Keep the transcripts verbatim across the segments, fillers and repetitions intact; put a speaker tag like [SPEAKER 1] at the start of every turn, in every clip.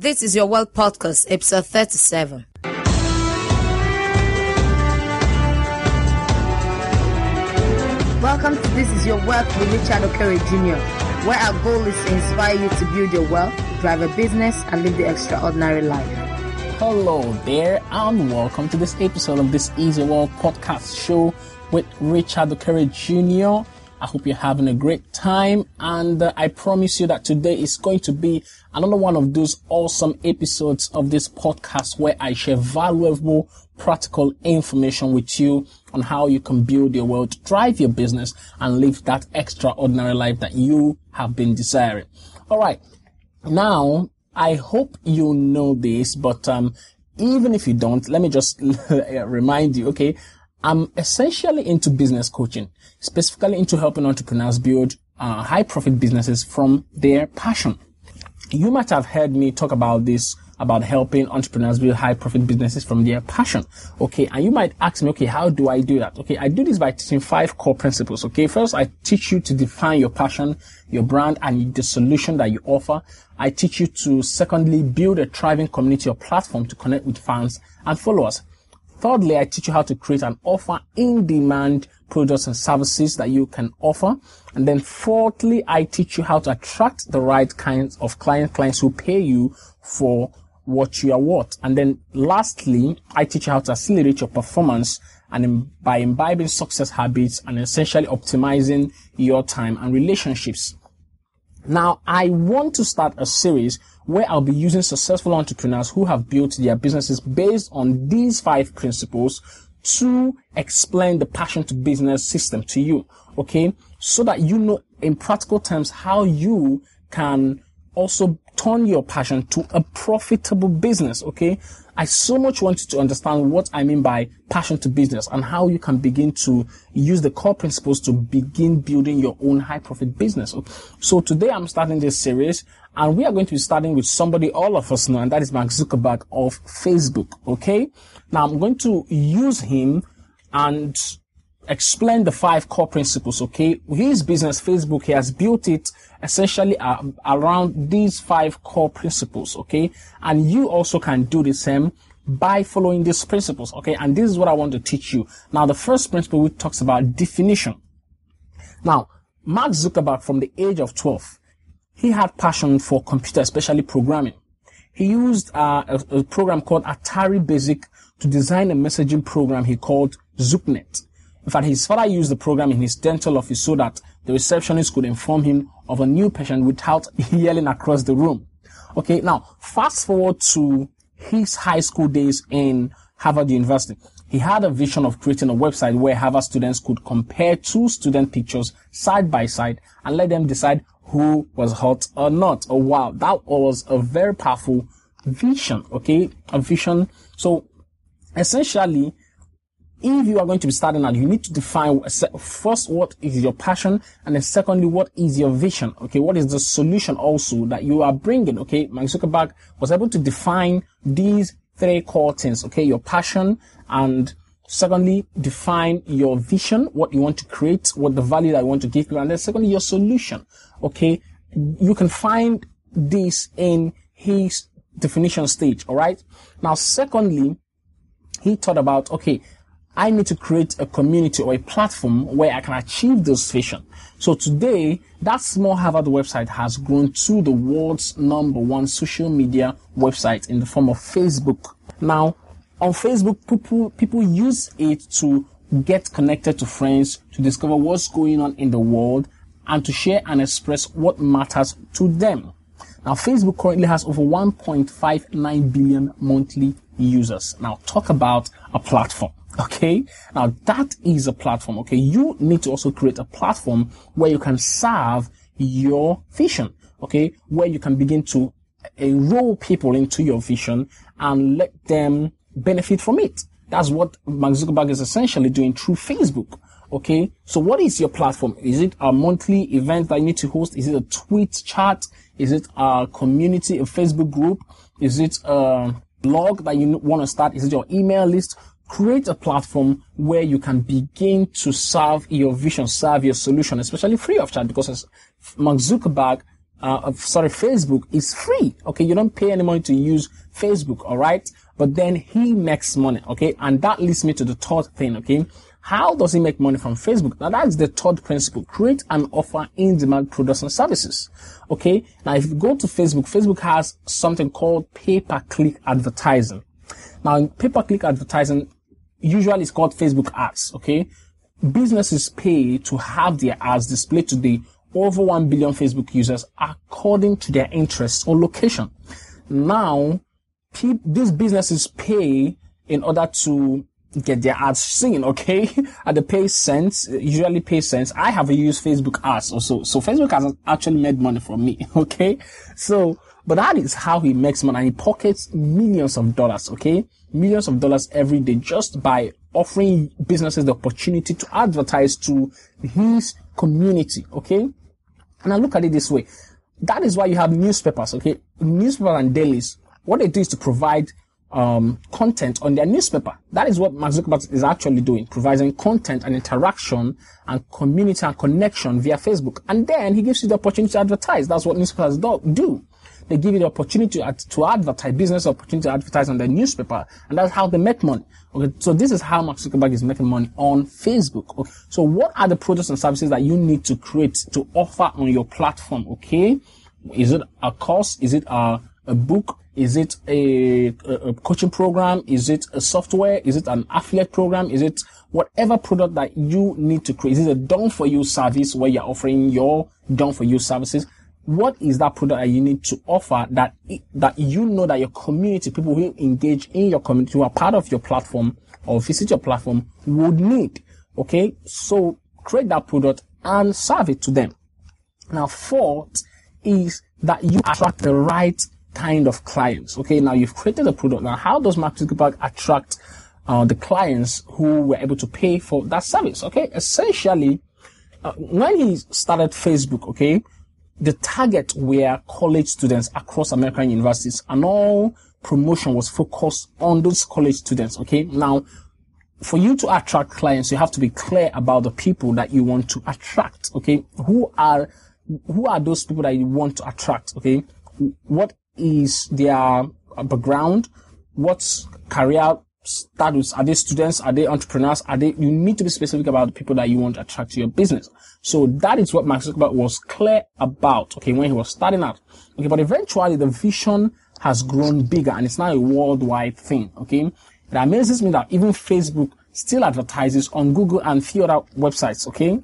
[SPEAKER 1] This is your Wealth Podcast, episode thirty-seven. Welcome to This is Your Wealth with Richard Okere Junior, where our goal is to inspire you to build your wealth, drive a business, and live the extraordinary life.
[SPEAKER 2] Hello there, and welcome to this episode of This is Your Wealth Podcast show with Richard Okere Junior I hope you're having a great time, and uh, I promise you that today is going to be another one of those awesome episodes of this podcast where I share valuable, practical information with you on how you can build your wealth, drive your business, and live that extraordinary life that you have been desiring. All right. Now, I hope you know this, but um, even if you don't, let me just remind you, okay? I'm essentially into business coaching, specifically into helping entrepreneurs build uh, high profit businesses from their passion. You might have heard me talk about this, about helping entrepreneurs build high profit businesses from their passion. Okay. And you might ask me, okay, how do I do that? Okay. I do this by teaching five core principles. Okay. First, I teach you to define your passion, your brand, and the solution that you offer. I teach you to, secondly, build a thriving community or platform to connect with fans and followers. Thirdly, I teach you how to create and offer in-demand products and services that you can offer. And then fourthly, I teach you how to attract the right kinds of client, clients who pay you for what you are worth. And then lastly, I teach you how to accelerate your performance and im- by imbibing success habits and essentially optimizing your time and relationships. Now, I want to start a series where I'll be using successful entrepreneurs who have built their businesses based on these five principles to explain the passion to business system to you, okay? So that you know in practical terms how you can also turn your passion to a profitable business, okay? I so much want you to understand what I mean by passion to business and how you can begin to use the core principles to begin building your own high profit business. So today I'm starting this series, and we are going to be starting with somebody all of us know, and that is Mark Zuckerberg of Facebook, okay? Now I'm going to use him and explain the five core principles, okay? His business, Facebook, he has built it essentially uh, around these five core principles, okay? And you also can do the same by following these principles, okay? And this is what I want to teach you. Now, the first principle, which talks about definition. Now, Mark Zuckerberg, from the age of twelve, he had passion for computer, especially programming. He used uh, a, a program called Atari Basic to design a messaging program he called ZookNet. In fact, his father used the program in his dental office so that the receptionist could inform him of a new patient without yelling across the room. Okay, now, fast forward to his high school days in Harvard University. He had a vision of creating a website where Harvard students could compare two student pictures side by side and let them decide who was hot or not. Oh, wow, that was a very powerful vision, okay, a vision. So, essentially, if you are going to be starting out, you need to define first what is your passion, and then secondly, what is your vision? Okay, what is the solution also that you are bringing? Okay, Mark Zuckerberg was able to define these three core things. Okay, your passion, and secondly, define your vision, what you want to create, what the value that you want to give you, and then secondly, your solution. Okay, you can find this in his definition stage. All right. Now, secondly, he thought about, okay, I need to create a community or a platform where I can achieve this vision. So today, that small Harvard website has grown to the world's number one social media website in the form of Facebook. Now, on Facebook, people, people use it to get connected to friends, to discover what's going on in the world, and to share and express what matters to them. Now, Facebook currently has over one point five nine billion monthly users. Now, talk about a platform. Okay, now that is a platform. Okay, you need to also create a platform where you can serve your vision. Okay, where you can begin to enroll people into your vision and let them benefit from it. That's what Mark Zuckerberg is essentially doing through Facebook. Okay, so what is your platform? Is it a monthly event that you need to host? Is it a tweet chat? Is it a community, a Facebook group? Is it a blog that you want to start? Is it your email list? Create a platform where you can begin to serve your vision, serve your solution, especially free of charge, because as Mark Zuckerberg uh, sorry, Facebook is free. Okay. You don't pay any money to use Facebook. All right. But then he makes money. Okay. And that leads me to the third thing. Okay. How does he make money from Facebook? Now that's the third principle. Create and offer in-demand products and services. Okay. Now if you go to Facebook, Facebook has something called pay-per-click advertising. Now in pay-per-click advertising, usually it's called Facebook ads. Okay. Businesses pay to have their ads displayed to the over one billion Facebook users according to their interests or location. Now, pe- these businesses pay in order to get their ads seen, okay? At the pay cents, usually pay cents. I have used Facebook ads also. So Facebook has actually made money from me, okay? So, but that is how he makes money, and he pockets millions of dollars, okay? Millions of dollars every day just by offering businesses the opportunity to advertise to his community, okay? And I look at it this way. That is why you have newspapers, okay? Newspapers and dailies. What they do is to provide um content on their newspaper. That is what Mark Zuckerberg is actually doing, providing content and interaction and community and connection via Facebook. And then he gives you the opportunity to advertise. That's what newspapers do. They give you the opportunity to, to advertise, business opportunity to advertise on the newspaper. And that's how they make money. Okay, so this is how Mark Zuckerberg is making money on Facebook. Okay, so what are the products and services that you need to create to offer on your platform? Okay, is it a course? Is it a, a book? Is it a, a coaching program? Is it a software? Is it an affiliate program? Is it whatever product that you need to create? Is it a done-for-you service where you're offering your done-for-you services? What is that product that you need to offer that that you know that your community, people who engage in your community, who are part of your platform or visit your platform, would need? Okay, so create that product and serve it to them. Now, fourth is that you attract the right kind of clients. Okay, now you've created a product. Now, how does Mark Zuckerberg attract uh, the clients who were able to pay for that service? Okay, essentially, uh, when he started Facebook, okay, the target were college students across American universities, and all promotion was focused on those college students. Okay, now for you to attract clients, you have to be clear about the people that you want to attract. Okay, who are who are those people that you want to attract? Okay, what is their background? What's career status? Are they students? Are they entrepreneurs? Are they? You need to be specific about the people that you want to attract to your business. So that is what Mark Zuckerberg was clear about, okay, when he was starting out. Okay, but eventually the vision has grown bigger and it's now a worldwide thing, okay? It amazes me that even Facebook still advertises on Google and few other websites, okay?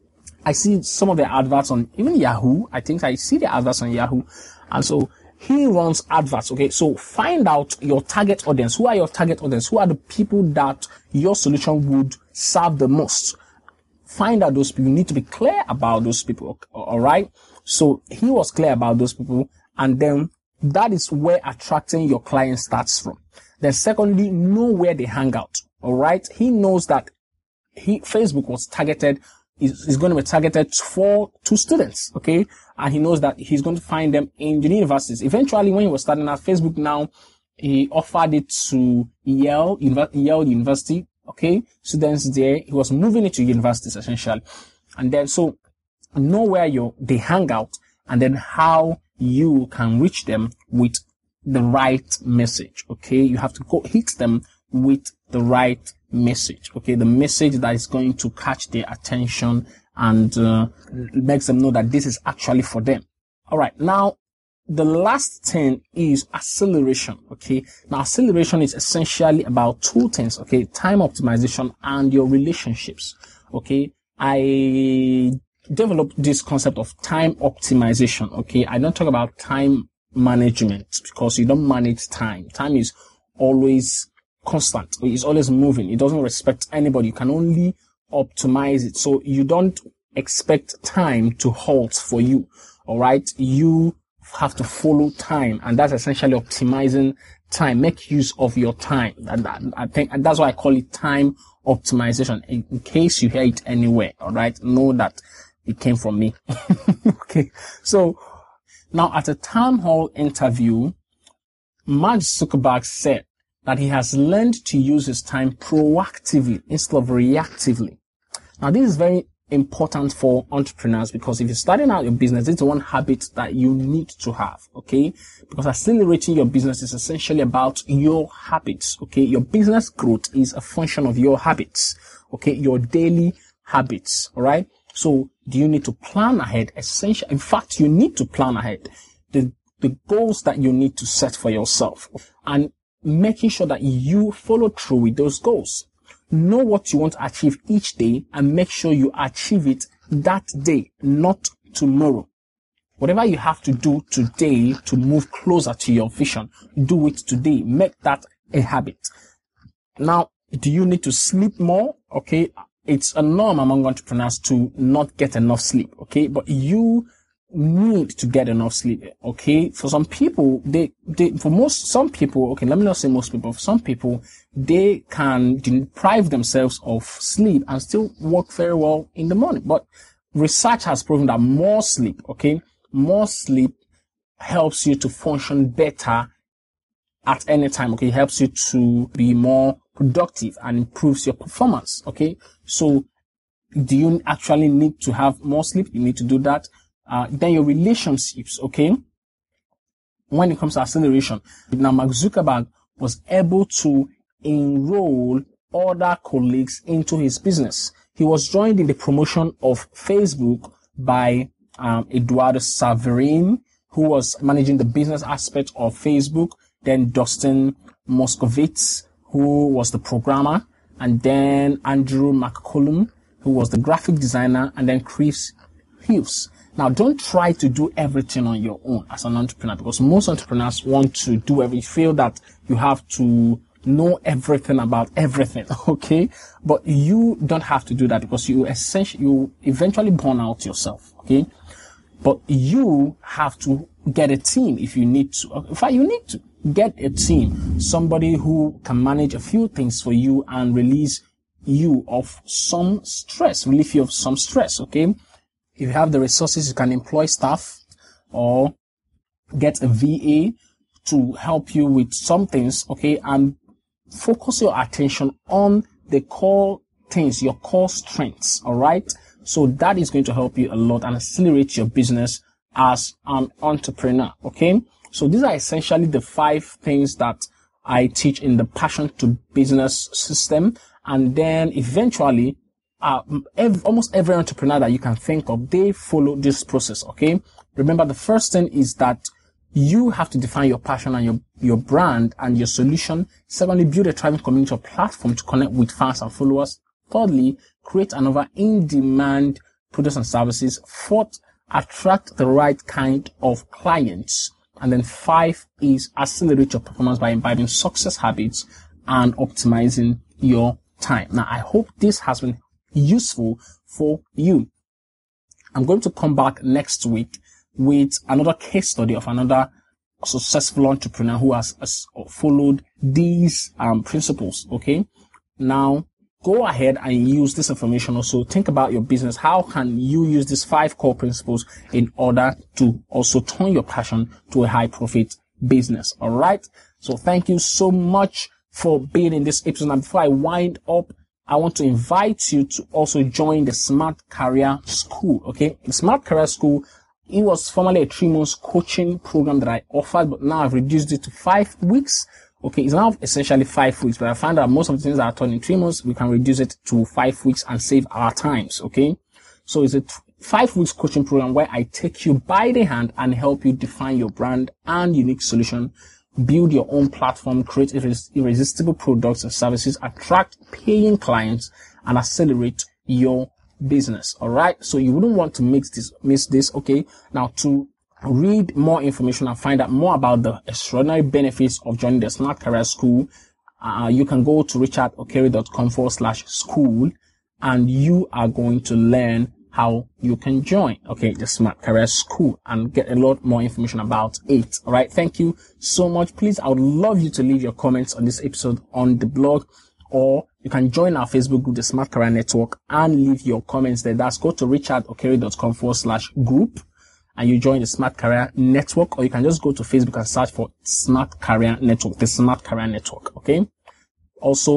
[SPEAKER 2] I see some of their adverts on even Yahoo. I think I see the adverts on Yahoo. And so he runs adverts, okay? So find out your target audience. Who are your target audience? Who are the people that your solution would serve the most? Find out those people. You need to be clear about those people. All right. So he was clear about those people. And then that is where attracting your client starts from. Then secondly, know where they hang out. All right. He knows that he, Facebook was targeted, is, is going to be targeted for two students. Okay. And he knows that he's going to find them in the universities. Eventually, when he was starting at Facebook now, he offered it to Yale, Yale University. Okay, students there. He was moving it to universities essentially. And then, so know where you, they hang out, and then how you can reach them with the right message. Okay, you have to go hit them with the right message. Okay, the message that is going to catch their attention and uh, makes them know that this is actually for them. All right, now the last thing is acceleration. Okay, now acceleration is essentially about two things. Okay, time optimization and your relationships. Okay, I developed this concept of time optimization. Okay, I don't talk about time management because you don't manage time. Time is always constant. It's always moving. It doesn't respect anybody. You can only optimize it. So you don't expect time to halt for you. All right, you have to follow time, and that's essentially optimizing time. Make use of your time, and that, I think and that's why I call it time optimization. In, in case you hear it anywhere, all right, know that it came from me. Okay, so now at a town hall interview, Mark Zuckerberg said that he has learned to use his time proactively instead of reactively. Now this is very important for entrepreneurs, because if you're starting out your business, it's one habit that you need to have, okay? Because accelerating your business is essentially about your habits, okay? Your business growth is a function of your habits, okay? Your daily habits, all right? So do you need to plan ahead? Essential. In fact, you need to plan ahead. The, the goals that you need to set for yourself, and making sure that you follow through with those goals. Know what you want to achieve each day and make sure you achieve it that day, not tomorrow. Whatever you have to do today to move closer to your vision, do it today. Make that a habit. Now, do you need to sleep more? Okay. It's a norm among entrepreneurs to not get enough sleep. Okay. But you need to get enough sleep. Okay. For some people, they, they, for most, some people, okay, let me not say most people, for some people, they can deprive themselves of sleep and still work very well in the morning. But research has proven that more sleep, okay, more sleep helps you to function better at any time. Okay. It helps you to be more productive and improves your performance. Okay. So do you actually need to have more sleep? You need to do that. Uh, then your relationships, okay? When it comes to acceleration, now Mark Zuckerberg was able to enroll other colleagues into his business. He was joined in the promotion of Facebook by um, Eduardo Saverin, who was managing the business aspect of Facebook. Then Dustin Moskovitz, who was the programmer, and then Andrew McCollum, who was the graphic designer, and then Chris Hughes. Now, don't try to do everything on your own as an entrepreneur, because most entrepreneurs want to do everything. Feel that you have to know everything about everything, okay? But you don't have to do that, because you essentially, you eventually burn out yourself, okay? But you have to get a team if you need to. In fact, you need to get a team, somebody who can manage a few things for you and release you of some stress, relieve you of some stress, okay? If you have the resources, you can employ staff or get a V A to help you with some things, okay? And focus your attention on the core things, your core strengths, all right? So that is going to help you a lot and accelerate your business as an entrepreneur, okay? So these are essentially the five things that I teach in the Passion to Business system. And then eventually, Uh, every, almost every entrepreneur that you can think of, they follow this process, okay? Remember, the first thing is that you have to define your passion and your, your brand and your solution. Secondly, build a thriving community or platform to connect with fans and followers. Thirdly, create another in-demand products and services. Fourth, attract the right kind of clients. And then five is accelerate your performance by imbibing success habits and optimizing your time. Now, I hope this has been useful for you. I'm going to come back next week with another case study of another successful entrepreneur who has, has followed these um, principles. Okay. Now go ahead and use this information. Also think about your business. How can you use these five core principles in order to also turn your passion to a high profit business? All right. So thank you so much for being in this episode. And before I wind up, I want to invite you to also join the Smart Career School, okay? The Smart Career School, it was formerly a three-month coaching program that I offered, but now I've reduced it to five weeks, okay? It's now essentially five weeks, but I found that most of the things that are taught in three months, we can reduce it to five weeks and save our times, okay? So it's a five weeks coaching program where I take you by the hand and help you define your brand and unique solution, build your own platform, create irresistible products and services, attract paying clients, and accelerate your business. All right. So you wouldn't want to miss this, miss this. Okay. Now to read more information and find out more about the extraordinary benefits of joining the Smart Career School, uh, you can go to richardokere.com forward slash school, and you are going to learn how you can join, okay, the Smart Career School and get a lot more information about it. All right. Thank you so much. Please, I would love you to leave your comments on this episode on the blog, or you can join our Facebook group, the Smart Career Network, and leave your comments there. That's go to richardokere.com forward slash group and you join the Smart Career Network, or you can just go to Facebook and search for Smart Career Network, the Smart Career Network. Okay. Also,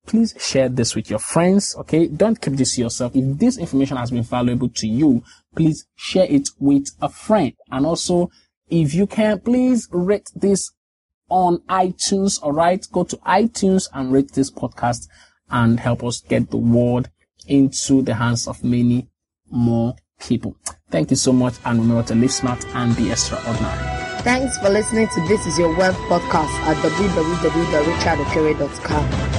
[SPEAKER 2] please share this with your friends. Okay, don't keep this to yourself. If this information has been valuable to you, please share it with a friend. And also, if you can, please rate this on iTunes. All right, go to iTunes and rate this podcast and help us get the word into the hands of many more people. Thank you so much, and remember to live smart and be extraordinary.
[SPEAKER 1] Thanks for listening to This Is Your Wealth podcast at w w w dot richard okere dot com.